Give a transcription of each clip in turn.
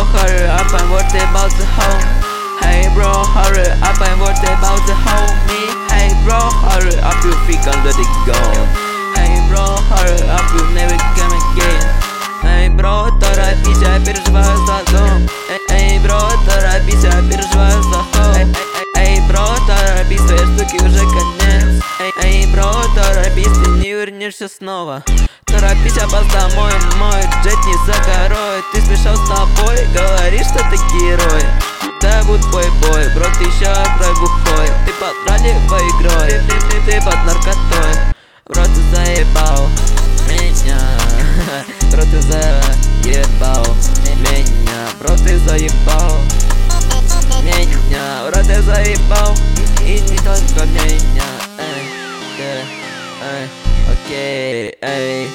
hurry up and worry about the home. Hey bro, hurry up and worry about the homie. Hey bro, hurry up, you think I'm ready gone. Hey bro, hurry up, you never come again. Эй, бро, торопись, я переживаю за дом. Эй, бро, торопись, я переживаю за хом. Эй, бро, торопись, твоей штуки уже конец. Эй, бро, торопись, ты не вернешься снова. Торопись, опас домой, мой джет не за горой. Ты смешал с тобой, говоришь, что ты герой. Да будь бой-бой, бро, ты еще открой бухой. Ты под ролевой игрой, ты под наркотой. Бро, ты заебал меня. Бро, ты заебал меня. Бро, ты заебал меня. Бро, ты заебал и не только меня. Окей, эй,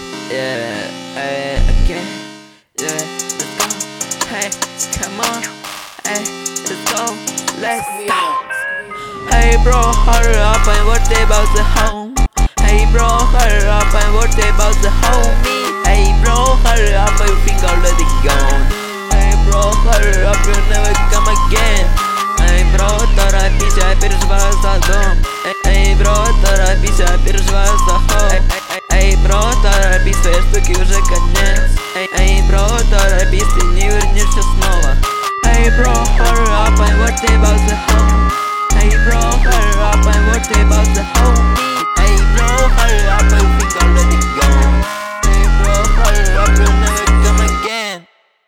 окей, let's go. Hey, come on, hey, let's go, let's go. Hey bro, hurry up and worry about the home. Hey bro, hurry up and worry about the homie. Hey bro, hurry up, you think already gone. Hey bro, hurry up, you never come again. Hey bro, торопись, я переживаю за дом. Эй, бро, торопись, я переживаю за хом. Эй, бро, торопись, твоей штуки уже конец. Эй, бро, торопись, ты не вернешься снова. Эй, бро, hurry up and worry about the home. Эй, бро, hurry up and worry about the homie. Эй, bro, hurry up, you think already gone.